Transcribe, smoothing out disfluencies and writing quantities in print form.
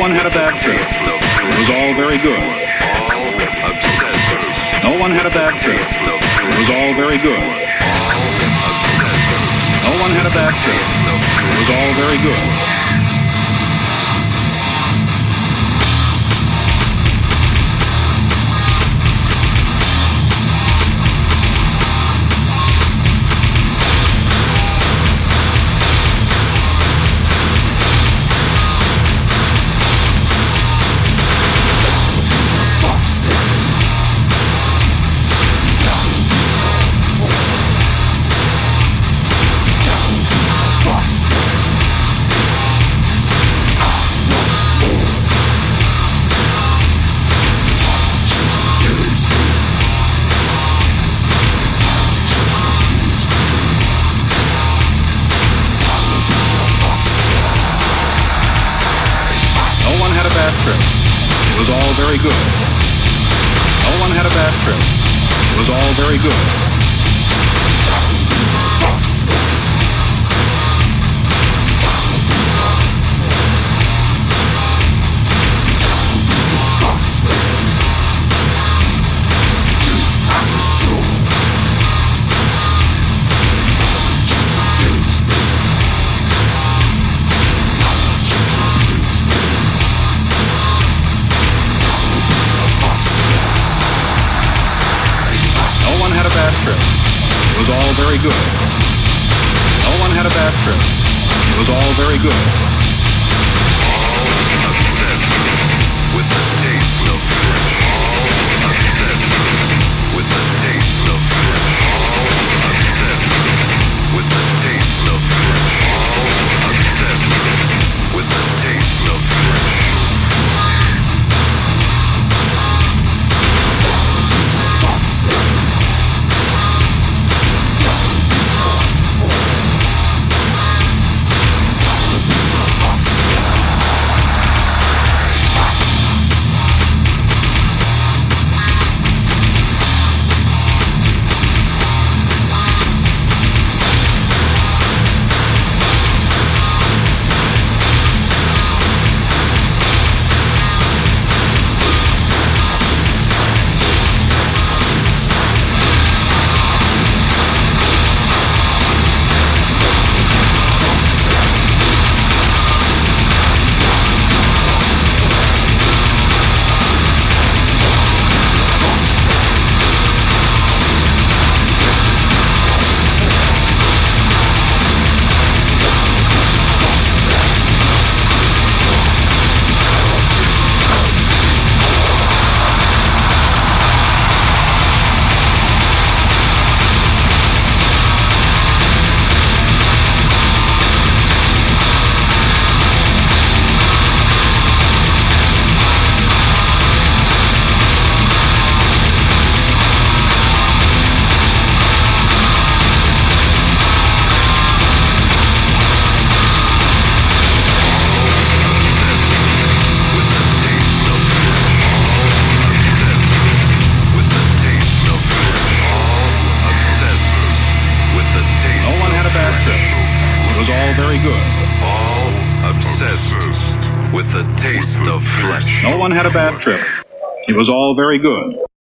one had a bad trip. It was all very good. No one had a bad trip. It was all very good. No one had a bad trip. It was all very good. Trip. It was all very good. No one had a bad trip. It was all very good. Trip. It was all very good. No one had a bad trip. It was all very good. All obsessed with the taste of flesh. All obsessed with the taste of flesh. All obsessed with the taste of flesh. All obsessed with the taste of flesh. Very good. All obsessed with the taste of flesh. No one had a bad trip. It was all very good.